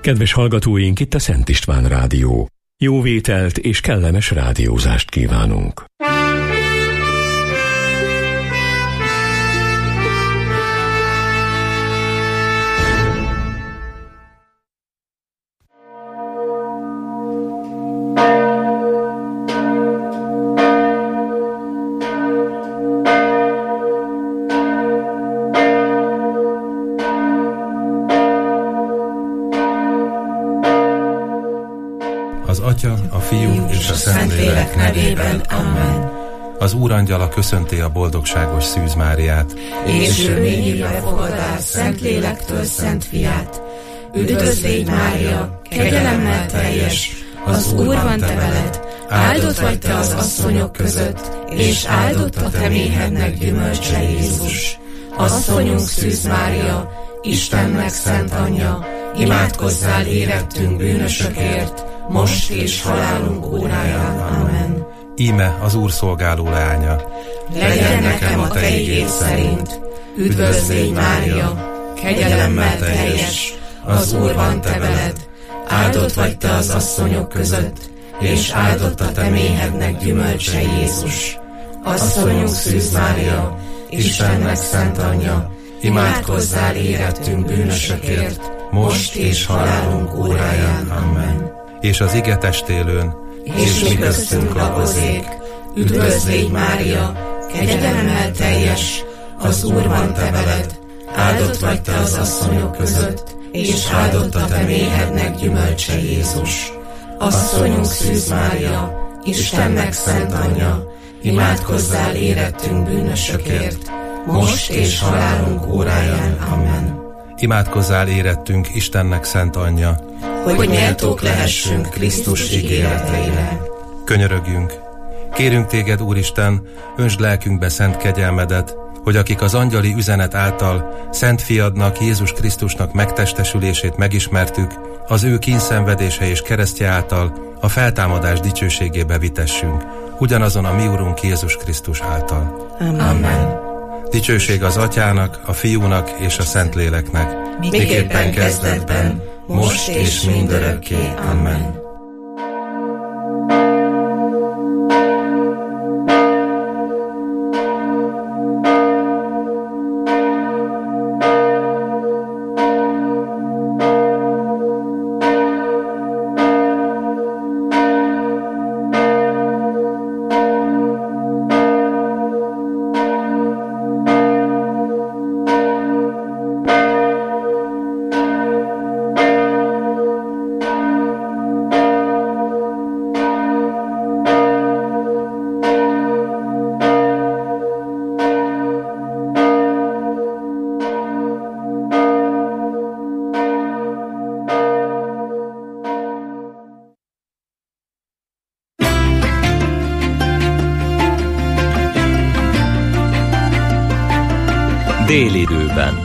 Kedves hallgatóink, itt a Szent István Rádió. Jó vételt és kellemes rádiózást kívánunk. Az Atya, a Fiú és a Szentlélek nevében. Amen. Az Úrangyala köszönti a boldogságos Szűz Máriát. És ő még hívja fogadás Szentlélektől Szent Fiát. Üdvözl légy, Mária, kegyelemmel teljes, az Úr van te veled, áldott vagy te az asszonyok között, és áldott a te méhednek gyümölcse, Jézus. Asszonyunk Szűz Mária, Istennek szent anyja, imádkozzál érettünk bűnösökért, most és halálunk óráján. Amen. Íme az Úr szolgáló leánya. Legyen nekem a te igéd szerint. Üdvözl légy, Mária, kegyelemmel teljes, az Úr van te veled, áldott vagy te az asszonyok között, és áldott a te méhednek gyümölcse, Jézus. Asszonyunk Szűz Mária, Istennek szent anyja, imádkozzál érettünk bűnösökért, most és halálunk óráján. Amen. És az ige testélőn, és mi köztünk lakozék. Üdvözl légy, Mária, kegyelemmel teljes, az Úr van te veled, áldott vagy te az asszonyok között, és áldott a te méhednek gyümölcse, Jézus. Asszonyunk Szűz Mária, Istennek szent anyja, imádkozzál érettünk bűnösökért, most és halálunk óráján. Amen. Imádkozzál érettünk Istennek szent anyja, hogy méltók lehessünk Krisztus ígéreteire. Könyörögjünk! Kérünk téged, Úristen, öntsd lelkünkbe szent kegyelmedet, hogy akik az angyali üzenet által Szent Fiadnak, Jézus Krisztusnak megtestesülését megismertük, az ő kínszenvedése és keresztje által a feltámadás dicsőségébe vitessünk, ugyanazon a mi Urunk Jézus Krisztus által. Amen. Dicsőség az Atyának, a Fiúnak és a Szentléleknek, miképpen kezdetben, most és mindörökké. Amen. Délidőben.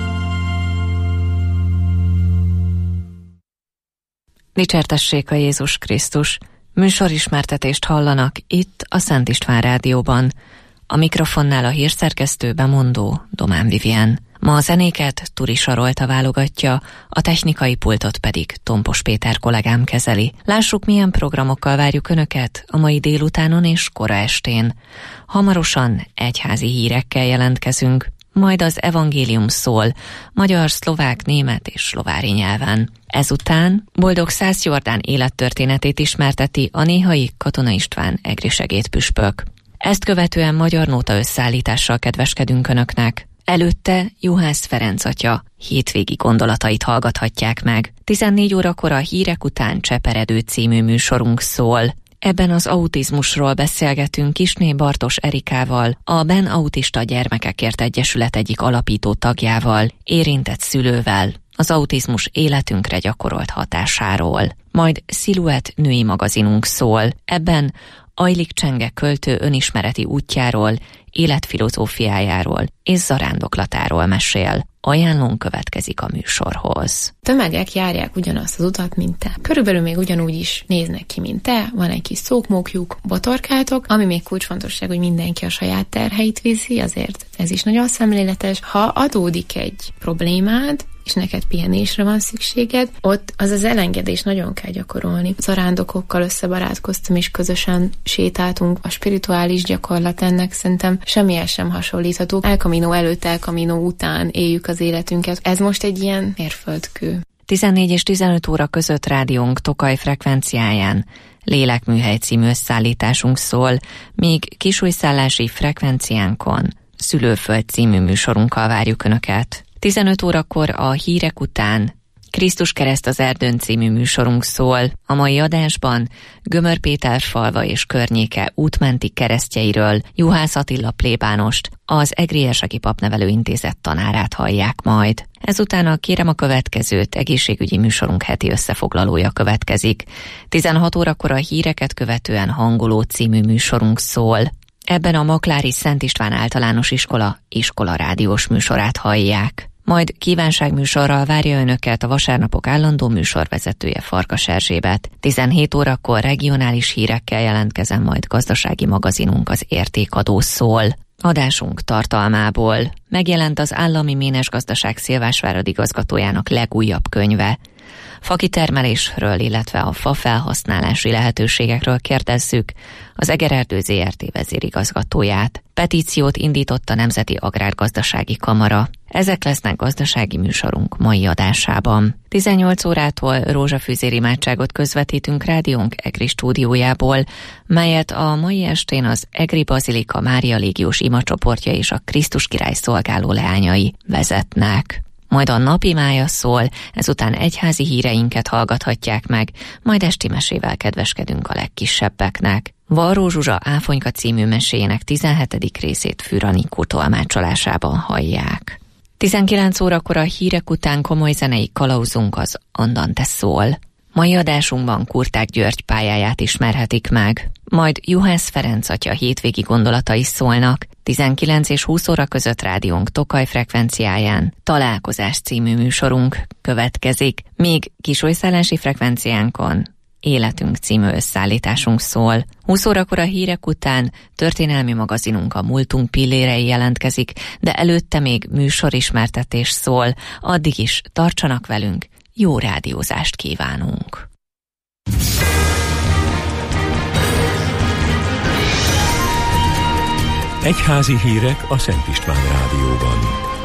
Dicsértessék a Jézus Krisztus! Műsorismertetést hallanak itt a Szent István Rádióban. A mikrofonnál a hírszerkesztő bemondó Domán Vivien. Ma a zenéket Turi Sarolta válogatja, a technikai pultot pedig Tompos Péter kollégám kezeli. Lássuk, milyen programokkal várjuk Önöket a mai délutánon és kora estén. Hamarosan egyházi hírekkel jelentkezünk, majd az evangélium szól, magyar, szlovák, német és szlovári nyelven. Ezután Boldog Szász Jordán élettörténetét ismerteti a néhai Katona István egri segédpüspök. Ezt követően magyar nóta összeállítással kedveskedünk Önöknek. Előtte Juhász Ferenc atya hétvégi gondolatait hallgathatják meg. 14 órakor a hírek után Cseperedő című műsorunk szól. Ebben az autizmusról beszélgetünk Kisné Bartos Erikával, a Ben Autista Gyermekekért Egyesület egyik alapító tagjával, érintett szülővel, az autizmus életünkre gyakorolt hatásáról. Majd Sziluett női magazinunk szól. Ebben Ajlik Csenge költő önismereti útjáról, életfilozófiájáról és zarándoklatáról mesél. ajánlón következik a műsorhoz. Tömegek járják ugyanazt az utat, mint te. Körülbelül még ugyanúgy is néznek ki, mint te, van egy kis szókmókjuk, botorkátok, ami még kulcsfontosság, hogy mindenki a saját terheit viszi, azért ez is nagyon szemléletes. Ha adódik egy problémád, és neked pihenésre van szükséged, ott az elengedés nagyon kell gyakorolni. Zarándokokkal összebarátkoztam, és közösen sétáltunk. A spirituális gyakorlat ennek szerintem semmihez sem hasonlítható. El Camino előtt, El Camino után éljük az életünket. Ez most egy ilyen mérföldkő. 14 és 15 óra között rádiónk Tokaj frekvenciáján Lélekműhely című összeállításunk szól, míg Kisújszállási frekvenciánkon Szülőföld című műsorunkkal várjuk Önöket. 15 órakor a hírek után Krisztus kereszt az erdőn című műsorunk szól. A mai adásban Gömör Péter falva és környéke útmenti keresztjeiről Juhász Attila plébánost, az Egri Érseki Papnevelő Intézet tanárát hallják majd. Ezután a Kérem a következőt egészségügyi műsorunk heti összefoglalója következik. 16 órakor a híreket követően Hangoló című műsorunk szól. Ebben a Maklári Szent István Általános Iskola rádiós műsorát hallják. Majd kívánságműsorral várja Önöket a vasárnapok állandó műsorvezetője Farkas Erzsébet. 17 órakor regionális hírekkel jelentkezem, majd gazdasági magazinunk az Értékadó szól. Adásunk tartalmából megjelent az Állami Ménes Gazdaság Szilvásvárad igazgatójának legújabb könyve. Fakitermelésről, illetve a fa felhasználási lehetőségekről kérdezzük az Egererdő ZRT vezérigazgatóját. Petíciót indított a Nemzeti Agrárgazdasági Kamara. Ezek lesznek gazdasági műsorunk mai adásában. 18 órától rózsafűzér imádságot közvetítünk rádiónk Egri stúdiójából, melyet a mai estén az Egri Bazilika Mária Légiós imacsoportja és a Krisztus király szolgáló leányai vezetnek. Majd a napimája szól, ezután egyházi híreinket hallgathatják meg, majd esti mesével kedveskedünk a legkisebbeknek. Varró Zsuzsa Áfonyka című meséjének 17. részét Fűr Anikó tolmácsolásában hallják. 19 órakor a hírek után komoly zenei kalauzunk az Andante szól. Mai adásunkban Kurták György pályáját ismerhetik meg. Majd Juhász Ferenc atya hétvégi gondolatai szólnak. 19 és 20 óra között rádiónk Tokaj frekvenciáján Találkozás című műsorunk következik, míg Kisújszállási frekvenciánkon Életünk című összeállításunk szól. 20 órakor a hírek után történelmi magazinunk a Múltunk pillérei jelentkezik, de előtte még műsorismertetés szól. Addig is tartsanak velünk, jó rádiózást kívánunk! Egyházi hírek a Szent István Rádióban.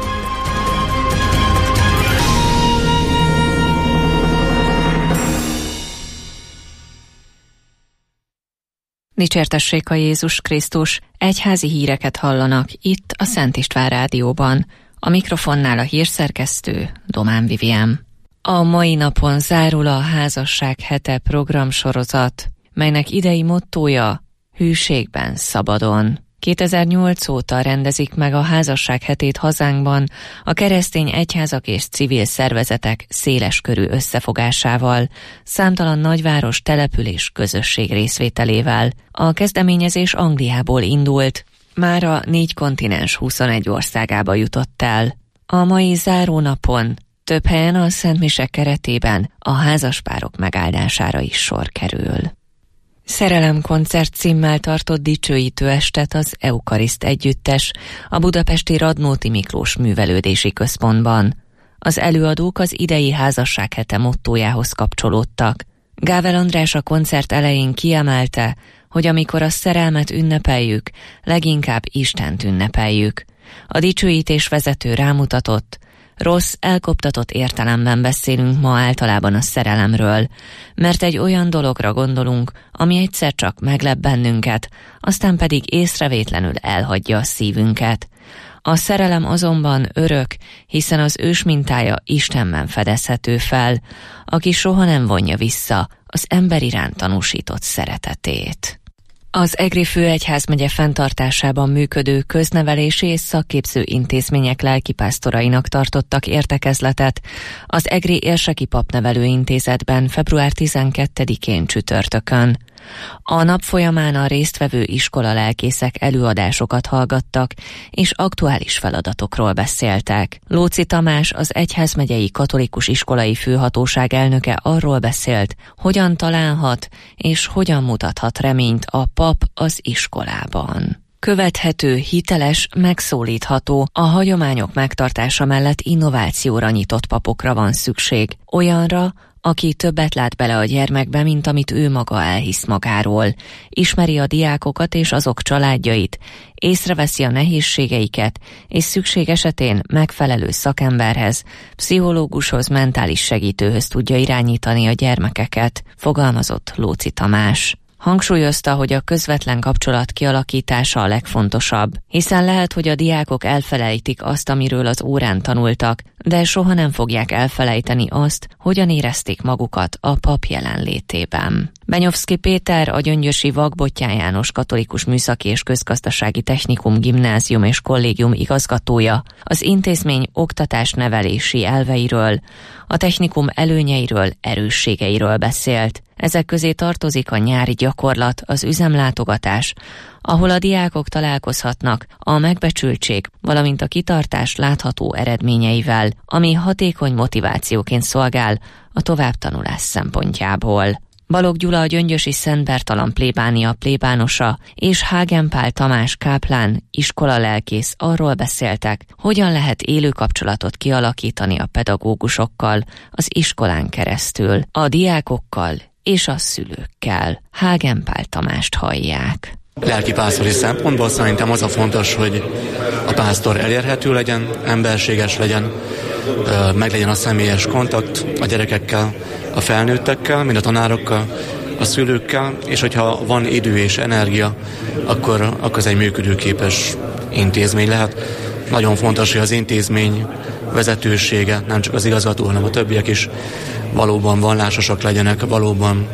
Dicsértessék a Jézus Krisztus, egyházi híreket hallanak itt a Szent István Rádióban. A mikrofonnál a hírszerkesztő Domán Vivien. A mai napon zárul a Házasság hete programsorozat, melynek idei mottója Hűségben szabadon. 2008 óta rendezik meg a Házasság hetét hazánkban a keresztény egyházak és civil szervezetek széleskörű összefogásával, számtalan nagyváros, település, közösség részvételével. A kezdeményezés Angliából indult, mára 4 kontinens 21 országába jutott el. A mai zárónapon több helyen a szentmisek keretében a házaspárok megáldására is sor kerül. Szerelemkoncert címmel tartott dicsőítő estet az Eukariszt együttes a budapesti Radnóti Miklós Művelődési Központban. Az előadók az idei Házasság hete mottójához kapcsolódtak. Gável András a koncert elején kiemelte, hogy amikor a szerelmet ünnepeljük, leginkább Istent ünnepeljük. A dicsőítés vezető rámutatott, rossz, elkoptatott értelemben beszélünk ma általában a szerelemről, mert egy olyan dologra gondolunk, ami egyszer csak meglep bennünket, aztán pedig észrevétlenül elhagyja a szívünket. A szerelem azonban örök, hiszen az ős mintája Istenben fedezhető fel, aki soha nem vonja vissza az ember iránt tanúsított szeretetét. Az Egri Főegyházmegye fenntartásában működő köznevelési és szakképző intézmények lelkipásztorainak tartottak értekezletet az Egri Érseki Papnevelő Intézetben február 12-én csütörtökön. A nap folyamán a résztvevő iskolalelkészek előadásokat hallgattak, és aktuális feladatokról beszéltek. Lóczy Tamás, az Egyházmegyei Katolikus Iskolai Főhatóság elnöke arról beszélt, hogyan találhat és hogyan mutathat reményt a pap az iskolában. Követhető, hiteles, megszólítható, a hagyományok megtartása mellett innovációra nyitott papokra van szükség. Olyanra, aki többet lát bele a gyermekbe, mint amit ő maga elhisz magáról. Ismeri a diákokat és azok családjait, észreveszi a nehézségeiket, és szükség esetén megfelelő szakemberhez, pszichológushoz, mentális segítőhöz tudja irányítani a gyermekeket, fogalmazott Lóczy Tamás. Hangsúlyozta, hogy a közvetlen kapcsolat kialakítása a legfontosabb, hiszen lehet, hogy a diákok elfelejtik azt, amiről az órán tanultak, de soha nem fogják elfelejteni azt, hogyan érezték magukat a pap jelenlétében. Benyovszky Péter, a gyöngyösi Vakbottyán János Katolikus Műszaki és Közgazdasági Technikum Gimnázium és Kollégium igazgatója az intézmény oktatás-nevelési elveiről, a technikum előnyeiről, erősségeiről beszélt. Ezek közé tartozik a nyári gyakorlat, az üzemlátogatás, ahol a diákok találkozhatnak a megbecsültség, valamint a kitartás látható eredményeivel, ami hatékony motivációként szolgál a továbbtanulás szempontjából. Balogh Gyula, a gyöngyösi Szent Bertalan plébánia plébánosa és Hagen Pál Tamás káplán iskolalelkész arról beszéltek, hogyan lehet élő kapcsolatot kialakítani a pedagógusokkal az iskolán keresztül, a diákokkal és a szülőkkel. Hagen Pál Tamást hallják. Lelkipásztori szempontból szerintem az a fontos, hogy a pásztor elérhető legyen, emberséges legyen, meglegyen a személyes kontakt a gyerekekkel, a felnőttekkel, mind a tanárokkal, a szülőkkel, és hogyha van idő és energia, akkor az egy működőképes intézmény lehet. Nagyon fontos, hogy az intézmény vezetősége, nem csak az igazgató, hanem a többiek is valóban vallásosak legyenek, valóban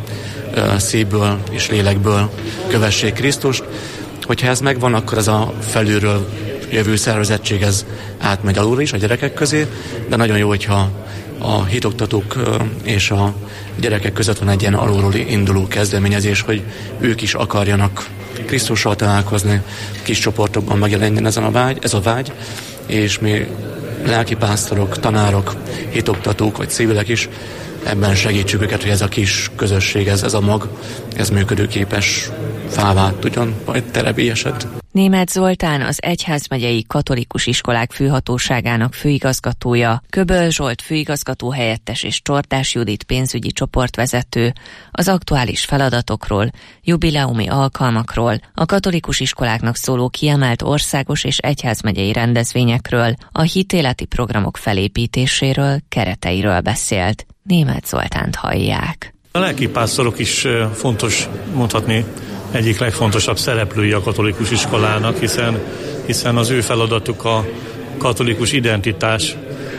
szívből és lélekből kövessék Krisztust. Hogyha ez megvan, akkor ez a felülről jövő szervezettség ez átmegy alulra is a gyerekek közé, de nagyon jó, hogyha a hitoktatók és a gyerekek között van egy ilyen alulról induló kezdeményezés, hogy ők is akarjanak Krisztussal találkozni, kis csoportokban megjelenjen ez a vágy, és mi lelkipásztorok, tanárok, hitoktatók vagy civilek is ebben segítsük őket, hogy ez a kis közösség, ez a mag, ez működőképes fává tudjon majd terebélyesed. Németh Zoltán, az Egyházmegyei Katolikus Iskolák Főhatóságának főigazgatója, Köböl Zsolt főigazgató helyettes és Csordás Judit pénzügyi csoportvezető az aktuális feladatokról, jubileumi alkalmakról, a katolikus iskoláknak szóló kiemelt országos és egyházmegyei rendezvényekről, a hitéleti programok felépítéséről, kereteiről beszélt. Németh Zoltánt hallják. A lelkipásztorok is fontos, mondhatni, egyik legfontosabb szereplői a katolikus iskolának, hiszen az ő feladatuk a katolikus identitás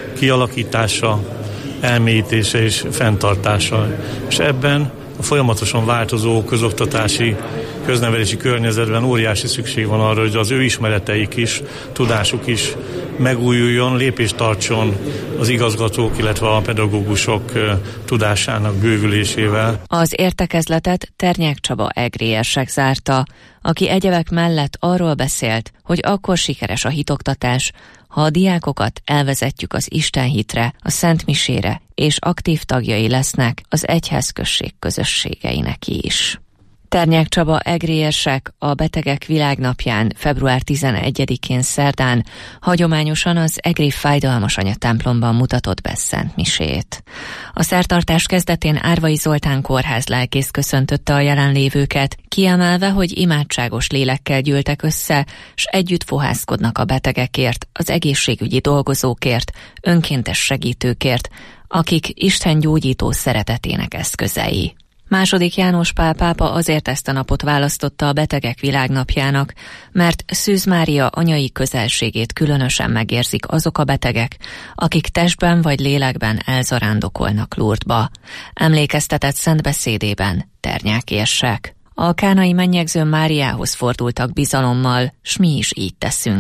kialakítása, elmélyítése és fenntartása. És ebben a folyamatosan változó közoktatási, köznevelési környezetben óriási szükség van arra, hogy az ő ismereteik is, tudásuk is megújuljon, lépést tartson az igazgatók, illetve a pedagógusok tudásának bővülésével. Az értekezletet Ternyák Csaba egrérsek zárta, aki egyebek mellett arról beszélt, hogy akkor sikeres a hitoktatás, ha a diákokat elvezetjük az istenhitre, a szentmisére, és aktív tagjai lesznek az egyházközség közösségeinek is. Ternyák Csaba egrérsek a Betegek Világnapján február 11-én szerdán hagyományosan az egri Fájdalmas Anya templomban mutatott be szentmisét. A szertartás kezdetén Árvai Zoltán kórház lelkész köszöntötte a jelenlévőket, kiemelve, hogy imádságos lélekkel gyűltek össze, s együtt fohászkodnak a betegekért, az egészségügyi dolgozókért, önkéntes segítőkért, akik Isten gyógyító szeretetének eszközei. II. János Pál pápa azért ezt a napot választotta a Betegek Világnapjának, mert Szűz Mária anyai közelségét különösen megérzik azok a betegek, akik testben vagy lélekben elzarándokolnak Lourdesba. Emlékeztetett szent beszédében Ternyák érsek. A kánai mennyegzőn Máriához fordultak bizalommal, s mi is így teszünk.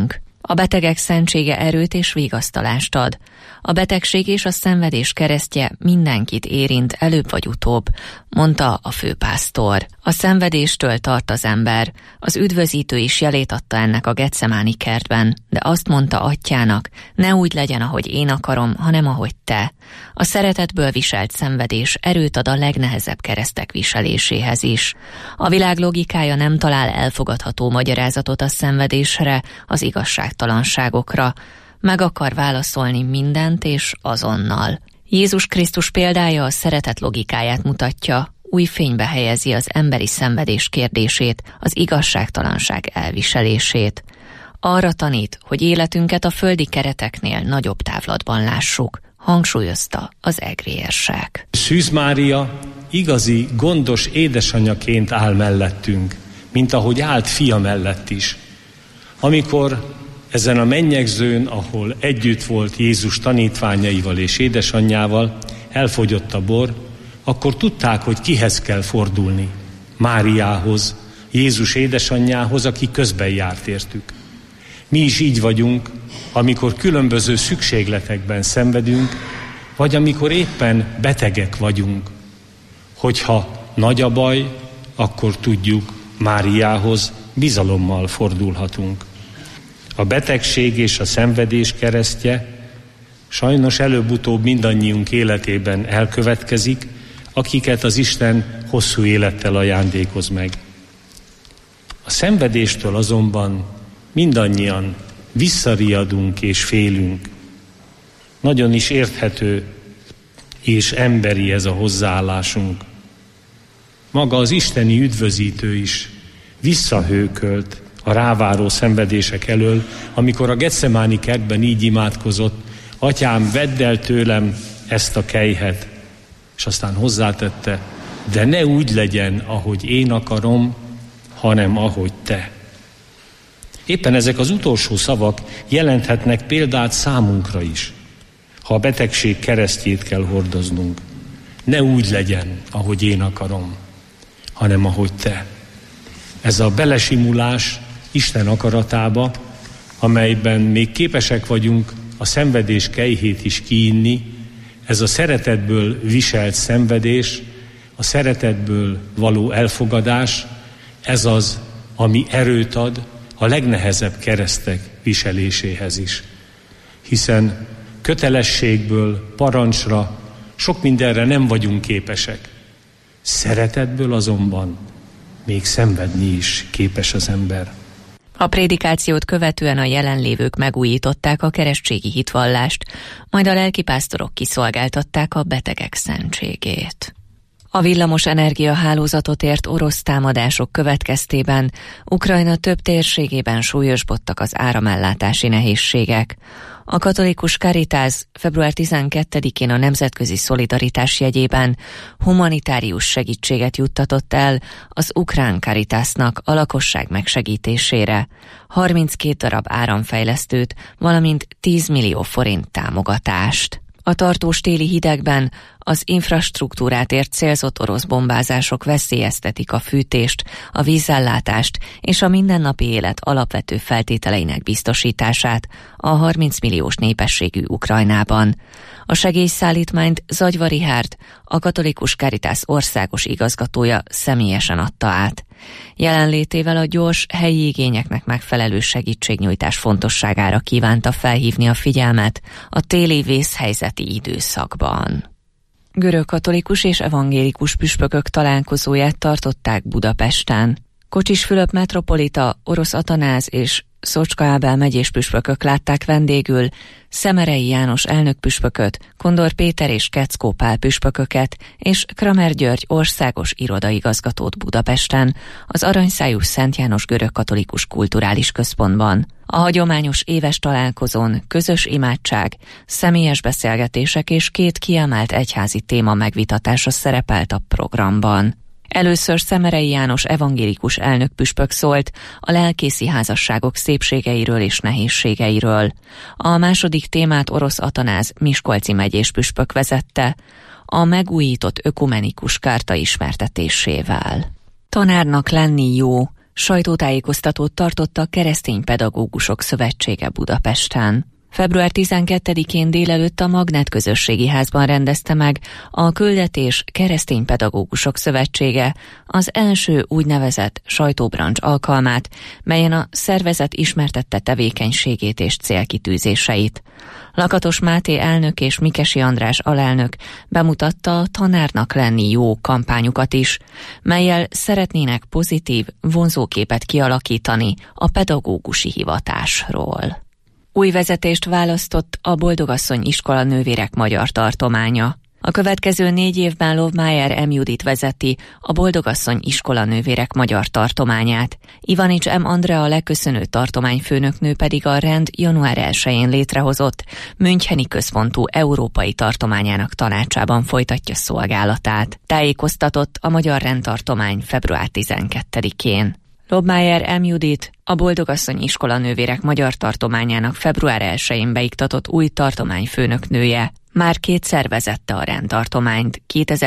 A betegek szentsége erőt és vigasztalást ad. A betegség és a szenvedés keresztje mindenkit érint előbb vagy utóbb, mondta a főpásztor. A szenvedéstől tart az ember. Az üdvözítő is jelét adta ennek a Getsemáni kertben, de azt mondta atyának, ne úgy legyen, ahogy én akarom, hanem ahogy te. A szeretetből viselt szenvedés erőt ad a legnehezebb keresztek viseléséhez is. A világ logikája nem talál elfogadható magyarázatot a szenvedésre, az igazságtalanságokra. Meg akar válaszolni mindent és azonnal. Jézus Krisztus példája a szeretet logikáját mutatja, új fénybe helyezi az emberi szenvedés kérdését, az igazságtalanság elviselését. Arra tanít, hogy életünket a földi kereteknél nagyobb távlatban lássuk, hangsúlyozta az egrérsek. Szűz Mária igazi, gondos édesanyaként áll mellettünk, mint ahogy állt fia mellett is. Amikor ezen a mennyegzőn, ahol együtt volt Jézus tanítványaival és édesanyjával, elfogyott a bor, akkor tudták, hogy kihez kell fordulni. Máriához, Jézus édesanyjához, aki közben járt értük. Mi is így vagyunk, amikor különböző szükségletekben szenvedünk, vagy amikor éppen betegek vagyunk. Hogyha nagy a baj, akkor tudjuk, Máriához bizalommal fordulhatunk. A betegség és a szenvedés keresztje sajnos előbb-utóbb mindannyiunk életében elkövetkezik, akiket az Isten hosszú élettel ajándékoz meg. A szenvedéstől azonban mindannyian visszariadunk és félünk. Nagyon is érthető és emberi ez a hozzáállásunk. Maga az isteni üdvözítő is visszahőkölt a ráváró szenvedések elől, amikor a Getsemáni kertben így imádkozott, atyám, vedd el tőlem ezt a kelyhet, és aztán hozzátette, de ne úgy legyen, ahogy én akarom, hanem ahogy te. Éppen ezek az utolsó szavak jelenthetnek példát számunkra is, ha a betegség keresztjét kell hordoznunk. Ne úgy legyen, ahogy én akarom, hanem ahogy te. Ez a belesimulás Isten akaratába, amelyben még képesek vagyunk a szenvedés kelyhét is kiinni, ez a szeretetből viselt szenvedés, a szeretetből való elfogadás, ez az, ami erőt ad a legnehezebb keresztek viseléséhez is. Hiszen kötelességből, parancsra, sok mindenre nem vagyunk képesek. Szeretetből azonban még szenvedni is képes az ember. A prédikációt követően a jelenlévők megújították a keresztségi hitvallást, majd a lelkipásztorok kiszolgáltatták a betegek szentségét. A villamos energiahálózatot ért orosz támadások következtében Ukrajna több térségében súlyosbodtak az áramellátási nehézségek. A katolikus Caritas február 12-én a nemzetközi szolidaritás jegyében humanitárius segítséget juttatott el az ukrán Caritasnak a lakosság megsegítésére, 32 darab áramfejlesztőt, valamint 10 millió forint támogatást. A tartós téli hidegben az infrastruktúrát ért célzott orosz bombázások veszélyeztetik a fűtést, a vízellátást és a mindennapi élet alapvető feltételeinek biztosítását a 30 milliós népességű Ukrajnában. A segélyszállítmányt Zagyva Richárd, a katolikus Caritas országos igazgatója személyesen adta át. Jelenlétével a gyors, helyi igényeknek megfelelő segítségnyújtás fontosságára kívánta felhívni a figyelmet a téli vészhelyzeti időszakban. Görögkatolikus és evangélikus püspökök találkozóját tartották Budapesten. Kocsis Fülöp metropolita, Orosz Atanáz és Szocska Ábel megyés püspökök látták vendégül Szemerei János elnökpüspököt, Kondor Péter és Keckó Pál püspököket és Kramer György országos irodaigazgatót Budapesten, az Aranyszájú Szent János Görögkatolikus Kulturális Központban. A hagyományos éves találkozón közös imádság, személyes beszélgetések és 2 kiemelt egyházi téma megvitatása szerepelt a programban. Először Szemerei János evangélikus elnökpüspök szólt a lelkészi házasságok szépségeiről és nehézségeiről. A második témát Orosz Atanáz miskolci megyés püspök vezette, a megújított ökumenikus kárta ismertetésével. Tanárnak lenni jó, Sajtótájékoztatót tartott a Keresztény Pedagógusok Szövetsége Budapesten. Február 12-én délelőtt a Magnet Közösségi Házban rendezte meg a Küldetés Keresztény Pedagógusok Szövetsége az első úgynevezett sajtóbrancs alkalmát, melyen a szervezet ismertette tevékenységét és célkitűzéseit. Lakatos Máté elnök és Mikesi András alelnök bemutatta a Tanárnak lenni jó kampányukat is, mellyel szeretnének pozitív, vonzóképet kialakítani a pedagógusi hivatásról. Új vezetést választott a Boldogasszony Iskola Nővérek Magyar Tartománya. A következő 4 évben Lovmájer M. Judit vezeti a Boldogasszony Iskola Nővérek Magyar Tartományát. Ivanics M. Andrea leköszönő tartományfőnöknő pedig a rend január 1-én létrehozott Müncheni központú Európai Tartományának tanácsában folytatja szolgálatát. Tájékoztatott a Magyar Rendtartomány február 12-én. Lobmájer M. Judit, a Boldogasszony Iskola Nővérek Magyar Tartományának február 1-én beiktatott új tartományfőnöknője. Már 2-szer vezette a rendtartományt,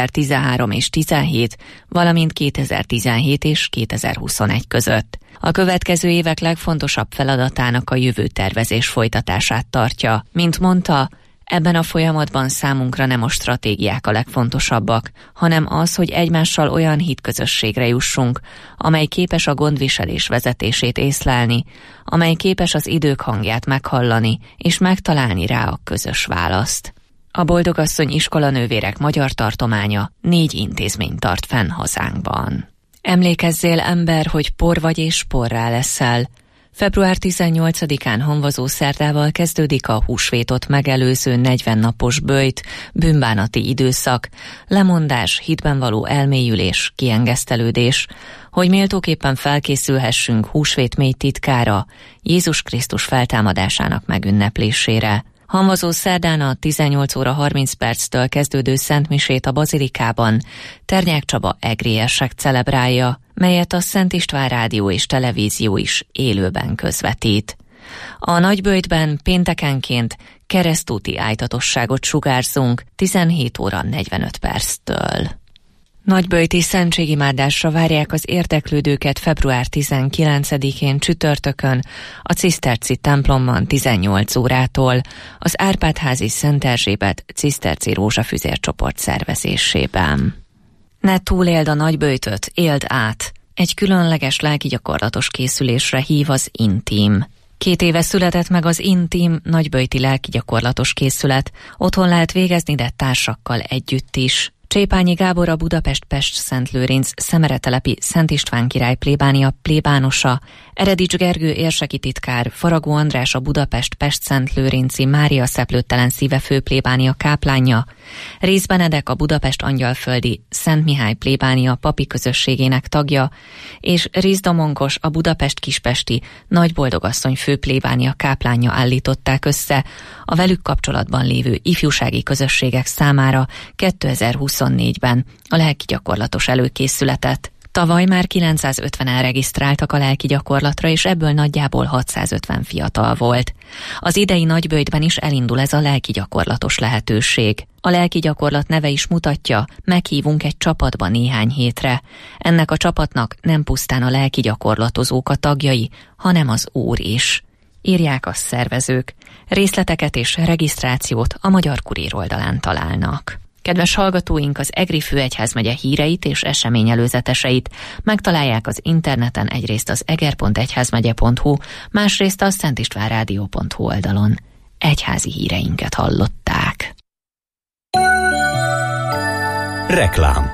2013 és 17, valamint 2017 és 2021 között. A következő évek legfontosabb feladatának a jövőtervezés folytatását tartja. Mint mondta, ebben a folyamatban számunkra nem a stratégiák a legfontosabbak, hanem az, hogy egymással olyan hitközösségre jussunk, amely képes a gondviselés vezetését észlelni, amely képes az idők hangját meghallani és megtalálni rá a közös választ. A Boldogasszony Iskola Nővérek Magyar Tartománya 4 intézményt tart fenn hazánkban. Emlékezzél, ember, hogy por vagy és porrá leszel. Február 18-án hamvazó szerdával kezdődik a húsvétot megelőző 40 napos böjt, bűnbánati időszak, lemondás, hitben való elmélyülés, kiengesztelődés, hogy méltóképpen felkészülhessünk húsvét mély titkára, Jézus Krisztus feltámadásának megünneplésére. Hamvazó szerdán a 18 óra 30 perctől kezdődő szentmisét a Bazilikában Ternyák Csaba egrérsek celebrálja, melyet a Szent István Rádió és Televízió is élőben közvetít. A nagyböjtben péntekenként keresztúti ájtatosságot sugárzunk 17 óra 45 perctől. Nagyböjti szentségimádásra várják az érdeklődőket február 19-én csütörtökön a Ciszterci templomban 18 órától az Árpád-házi Szent Erzsébet Ciszterci Rózsafüzér csoport szervezésében. Ne túléld a nagyböjtöt, éld át! Egy különleges lelkigyakorlatos készülésre hív az Intim. 2 éve született meg az Intim nagyböjti lelkigyakorlatos készület. Otthon lehet végezni, de társakkal együtt is. Csépányi Gábor a Budapest-Pest-Szentlőrinc Szemeretelepi Szent István király plébánia plébánosa, Eredics Gergő érseki titkár, Faragó András a Budapest-Pest-Szentlőrinci Mária Szeplőttelen Szíve főplébánia káplánja, Rész Benedek a Budapest Angyalföldi Szent Mihály plébánia papi közösségének tagja, és Rész Domonkos a Budapest Kispesti Nagyboldogasszony főplébánia káplánja állították össze a velük kapcsolatban lévő ifjúsági közösségek számára 2024-ben a lelkigyakorlatos előkészületet. Tavaly már 950-en regisztráltak a lelkigyakorlatra, és ebből nagyjából 650 fiatal volt. Az idei nagyböjtben is elindul ez a lelkigyakorlatos lehetőség. A lelkigyakorlat neve is mutatja, meghívunk egy csapatba néhány hétre. Ennek a csapatnak nem pusztán a lelkigyakorlatozók a tagjai, hanem az Úr is. Írják a szervezők. Részleteket és regisztrációt a Magyar Kurír oldalán találnak. Kedves hallgatóink, az Egri főegyházmegye híreit és eseményelőzeteseit megtalálják az interneten, egyrészt az eger.egyházmegye.hu, másrészt a szentistvánradio.hu oldalon. Egyházi híreinket hallották. Reklám.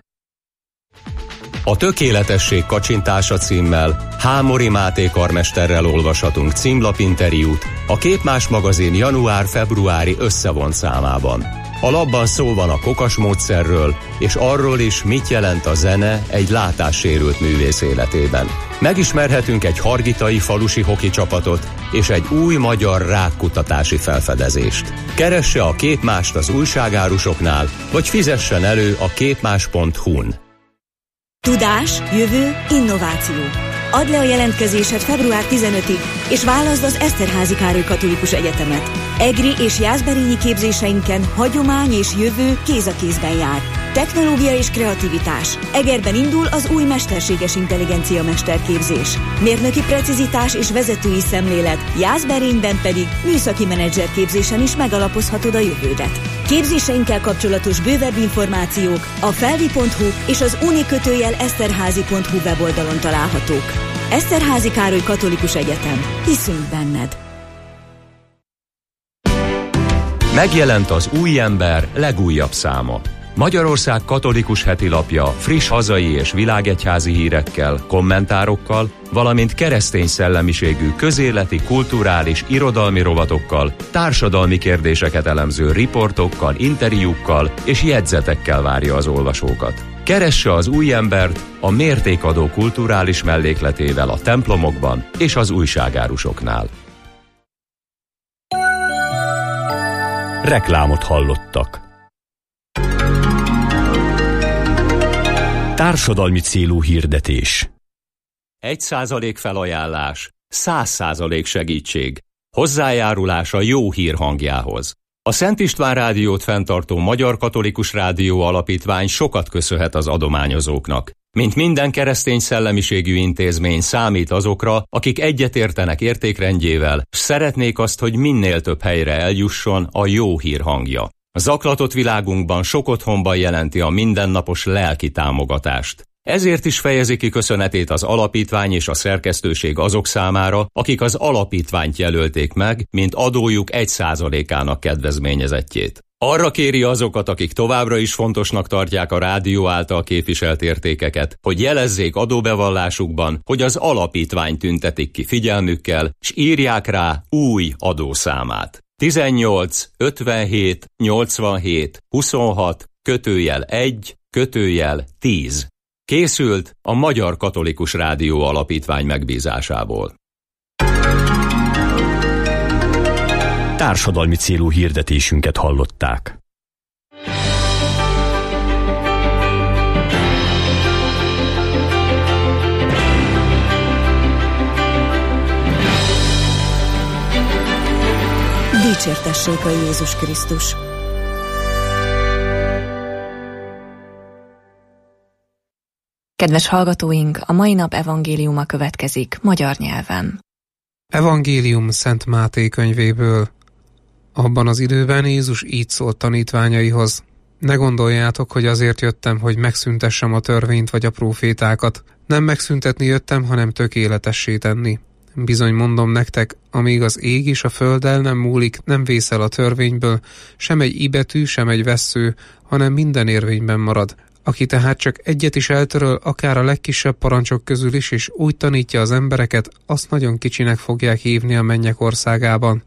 A tökéletesség kacsintása címmel Hámori Máté karmesterrel olvashatunk címlapinterjút a Képmás magazin január-februári összevont számában. A lapban szó van a kokas módszerről, és arról is, mit jelent a zene egy látássérült művész életében. Megismerhetünk egy hargitai falusi hoki csapatot és egy új magyar rákkutatási felfedezést. Keresse a Képmást az újságárusoknál, vagy fizessen elő a képmás.hu-n. Tudás, jövő, innováció. Add le a jelentkezésed február 15-ig, és válaszd az Eszterházy Károly Katolikus Egyetemet. Egri és Jászberényi képzéseinken hagyomány és jövő kéz a kézben jár. Technológia és kreativitás. Egerben indul az új mesterséges intelligencia mesterképzés. Mérnöki precizitás és vezetői szemlélet, Jászberényben pedig műszaki menedzserképzésen is megalapozhatod a jövődet. Képzéseinkkel kapcsolatos bővebb információk a felvi.hu és az uni-eszterházi.hu weboldalon találhatók. Eszterházi Károly Katolikus Egyetem. Hiszünk benned! Megjelent az Új Ember legújabb száma. Magyarország katolikus hetilapja friss hazai és világegyházi hírekkel, kommentárokkal, valamint keresztény szellemiségű közéleti, kulturális, irodalmi rovatokkal, társadalmi kérdéseket elemző riportokkal, interjúkkal és jegyzetekkel várja az olvasókat. Keresse az Új Embert a mértékadó kulturális mellékletével a templomokban és az újságárusoknál. Reklámot hallottak. Társadalmi célú hirdetés. 1% felajánlás, 100% segítség. Hozzájárulás a jó hír hangjához. A Szent István Rádiót fenntartó Magyar Katolikus Rádió Alapítvány sokat köszönhet az adományozóknak. Mint minden keresztény szellemiségű intézmény számít azokra, akik egyetértenek értékrendjével, s szeretnék azt, hogy minél több helyre eljusson a jó hír hangja. A zaklatott világunkban sok otthonban jelenti a mindennapos lelki támogatást. Ezért is fejezi ki köszönetét az alapítvány és a szerkesztőség azok számára, akik az alapítványt jelölték meg, mint adójuk 1%-ának kedvezményezettjét. Arra kéri azokat, akik továbbra is fontosnak tartják a rádió által képviselt értékeket, hogy jelezzék adóbevallásukban, hogy az alapítvány tüntetik ki figyelmükkel, s írják rá új adószámát. 18 57 87 26 /1 /10. Készült a Magyar Katolikus Rádió Alapítvány megbízásából. Társadalmi célú hirdetésünket hallották. Dicsértessék a Jézus Krisztus! Kedves hallgatóink, a mai nap evangéliuma következik magyar nyelven. Evangélium Szent Máté könyvéből. Abban az időben Jézus így szólt tanítványaihoz: ne gondoljátok, hogy azért jöttem, hogy megszüntessem a törvényt vagy a prófétákat. Nem megszüntetni jöttem, hanem tökéletessé tenni. Bizony mondom nektek, amíg az ég és a föld el nem múlik, nem vészel a törvényből, sem egy ibetű, sem egy vessző, hanem minden érvényben marad. Aki tehát csak egyet is eltöröl, akár a legkisebb parancsok közül is, és úgy tanítja az embereket, azt nagyon kicsinek fogják hívni a mennyek országában.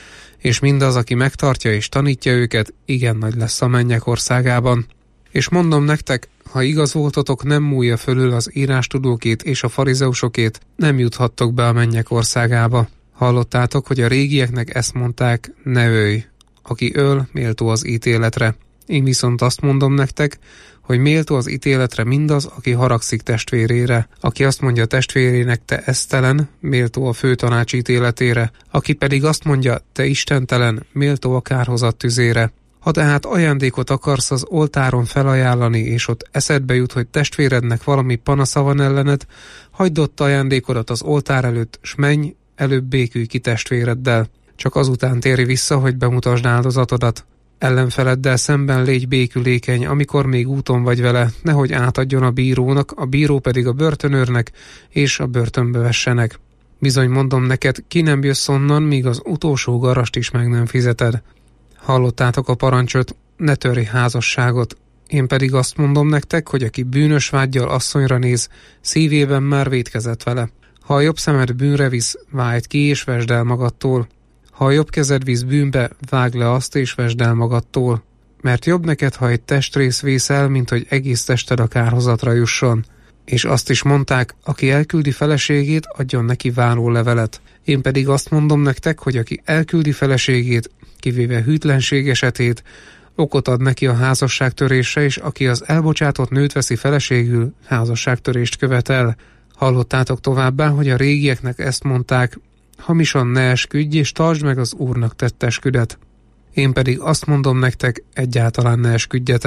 És mindaz, aki megtartja és tanítja őket, igen nagy lesz a mennyek országában. És mondom nektek, ha igaz voltatok, nem múlja fölül az írástudókét és a farizeusokét, nem juthattok be a mennyek országába. Hallottátok, hogy a régieknek ezt mondták: ne ölj, aki öl, méltó az ítéletre. Én viszont azt mondom nektek, hogy méltó az ítéletre mindaz, aki haragszik testvérére. Aki azt mondja testvérének, te esztelen, méltó a főtanács ítéletére. Aki pedig azt mondja, te istentelen, méltó a kárhozat tüzére. Ha tehát ajándékot akarsz az oltáron felajánlani, és ott eszedbe jut, hogy testvérednek valami panasza van ellened, hagyd ott ajándékodat az oltár előtt, s menj, előbb békülj ki testvéreddel. Csak azután térj vissza, hogy bemutasd áldozatodat. Ellenfeleddel szemben légy békülékeny, amikor még úton vagy vele, nehogy átadjon a bírónak, a bíró pedig a börtönőrnek, és a börtönbe vessenek. Bizony mondom neked, ki nem jössz onnan, míg az utolsó garast is meg nem fizeted. Hallottátok a parancsot, ne törj házasságot. Én pedig azt mondom nektek, hogy aki bűnös vággyal asszonyra néz, szívében már vétkezett vele. Ha a jobb szemed bűnre visz, vágd ki és vesd el magadtól. Ha a jobb kezed visz bűnbe, vágd le azt és vesd el magadtól. Mert jobb neked, ha egy testrész vész el, mint hogy egész tested a kárhozatra jusson. És azt is mondták, aki elküldi feleségét, adjon neki vállólevelet. Én pedig azt mondom nektek, hogy aki elküldi feleségét, kivéve hűtlenség esetét, okot ad neki a házasságtörésre, és aki az elbocsátott nőt veszi feleségül, házasságtörést követel. Hallottátok továbbá, hogy a régieknek ezt mondták: hamisan ne esküdj, és tartsd meg az Úrnak tett esküdet. Én pedig azt mondom nektek, egyáltalán ne esküdjetek.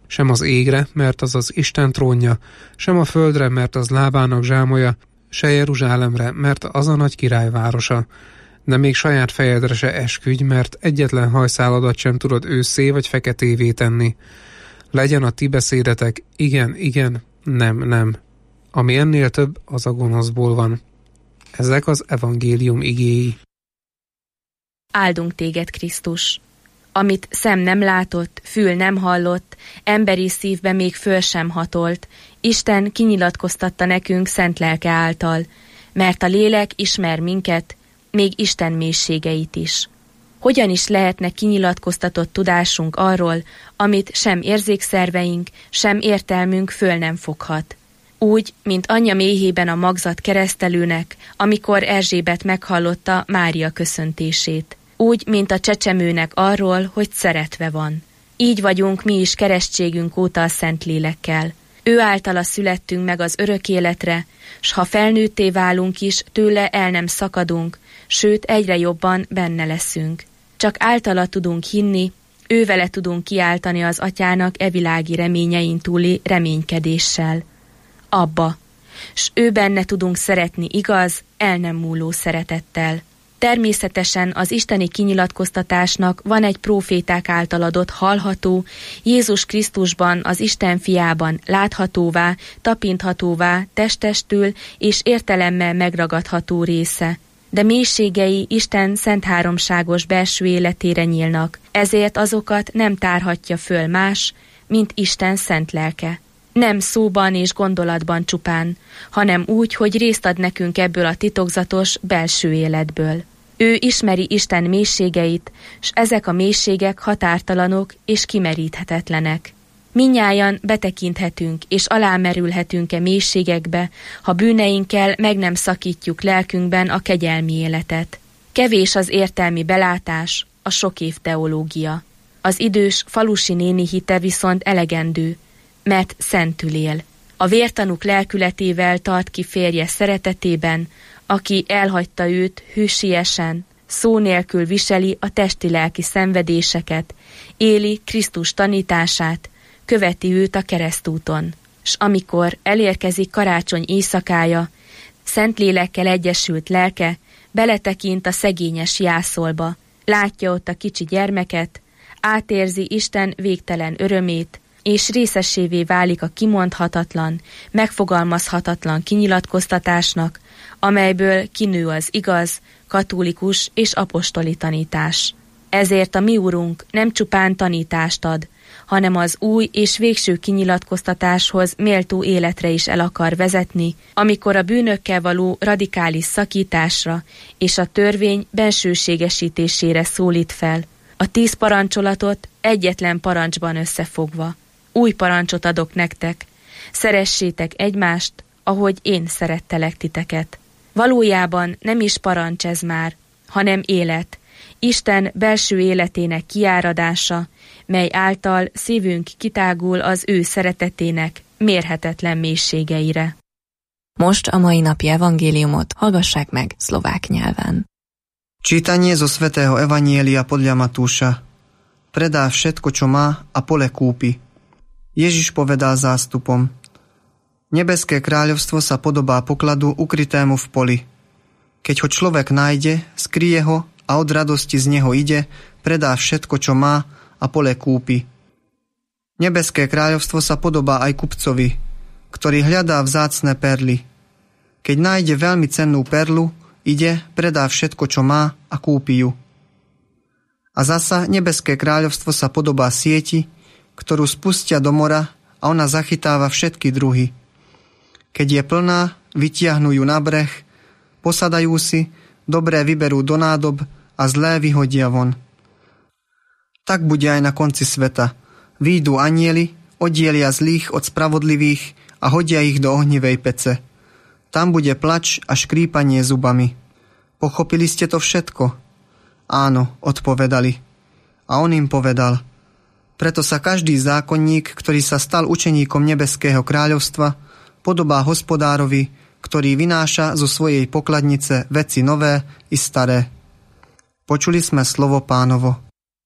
sem az égre, mert az az Isten trónja, sem a földre, mert az lábának zsámolya, se Jeruzsálemre, mert az a nagy király városa. De még saját fejedre se esküdj, mert egyetlen hajszáladat sem tudod ősszé vagy feketévé tenni. Legyen a ti beszédetek igen, igen, nem, nem. Ami ennél több, az a gonoszból van. Ezek az evangélium igéi. Áldunk téged, Krisztus! Amit szem nem látott, fül nem hallott, emberi szívbe még föl sem hatolt, Isten kinyilatkoztatta nekünk szent lelke által, mert a lélek ismer minket, még Isten mélységeit is. Hogyan is lehetne kinyilatkoztatott tudásunk arról, amit sem érzékszerveink, sem értelmünk föl nem foghat? Úgy, mint anyja méhében a magzat keresztelőnek, amikor Erzsébet meghallotta Mária köszöntését. Úgy, mint a csecsemőnek arról, hogy szeretve van. Így vagyunk mi is keresztségünk óta a Szentlélekkel. Ő általa születtünk meg az örök életre, s ha felnőtté válunk is, tőle el nem szakadunk, sőt egyre jobban benne leszünk. Csak általa tudunk hinni, ővele tudunk kiáltani az atyának evilági reményein túli reménykedéssel. Abba, s ő benne tudunk szeretni igaz, el nem múló szeretettel. Természetesen az isteni kinyilatkoztatásnak van egy próféták által adott hallható, Jézus Krisztusban, az Isten fiában láthatóvá, tapinthatóvá, testestül és értelemmel megragadható része. De mélységei Isten szent háromságos belső életére nyílnak, ezért azokat nem tárhatja föl más, mint Isten szent lelke. Nem szóban és gondolatban csupán, hanem úgy, hogy részt ad nekünk ebből a titokzatos belső életből. Ő ismeri Isten mélységeit, s ezek a mélységek határtalanok és kimeríthetetlenek. Mindnyájan betekinthetünk és alámerülhetünk-e mélységekbe, ha bűneinkkel meg nem szakítjuk lelkünkben a kegyelmi életet. Kevés az értelmi belátás, a sok év teológia. Az idős falusi néni hite viszont elegendő, mert szentül él. A vértanúk lelkületével tart ki férje szeretetében, aki elhagyta őt hűsiesen, szó nélkül viseli a testi-lelki szenvedéseket, éli Krisztus tanítását, követi őt a keresztúton. S amikor elérkezik karácsony éjszakája, Szentlélekkel egyesült lelke beletekint a szegényes jászolba, látja ott a kicsi gyermeket, átérzi Isten végtelen örömét, és részessévé válik a kimondhatatlan, megfogalmazhatatlan kinyilatkoztatásnak, amelyből kinő az igaz, katolikus és apostoli tanítás. Ezért a mi Urunk nem csupán tanítást ad, hanem az új és végső kinyilatkoztatáshoz méltó életre is el akar vezetni, amikor a bűnökkel való radikális szakításra és a törvény bensőségesítésére szólít fel, a 10 parancsolatot egyetlen parancsban összefogva. Új parancsot adok nektek, szeressétek egymást, ahogy én szerettelek titeket. Valójában nem is parancs ez már, hanem élet, Isten belső életének kiáradása, mely által szívünk kitágul az ő szeretetének mérhetetlen mélységeire. Most a mai napi evangéliumot hallgassák meg szlovák nyelven. Čítanie zo svätého evanjelia podľa Matúša. Predá všetko, čo má, a pole kúpi. Ježiš povedal zástupom: Nebeské kráľovstvo sa podobá pokladu ukrytému v poli. Keď ho človek nájde, skryje ho a od radosti z neho ide, predá všetko, čo má, a pole kúpi. Nebeské kráľovstvo sa podobá aj kupcovi, ktorý hľadá vzácne perly. Keď nájde veľmi cennú perlu, ide, predá všetko, čo má, a kúpi ju. A zasa nebeské kráľovstvo sa podobá sieti, ktorú spustia do mora a ona zachytáva všetky druhy. Keď je plná, vytiahnu ju na breh, posadajú si, dobré vyberú do nádob a zlé vyhodia von. Tak bude aj na konci sveta. Výjdu anjeli, oddielia zlých od spravodlivých a hodia ich do ohnivej pece. Tam bude plač a škrípanie zubami. Pochopili ste to všetko? Áno, odpovedali. A on im povedal: Preto sa každý zákonník, ktorý sa stal učeníkom nebeského kráľovstva, podobá hospodárovi, ktorý vynáša zo svojej pokladnice veci nové i staré. Počuli sme slovo Pánovo.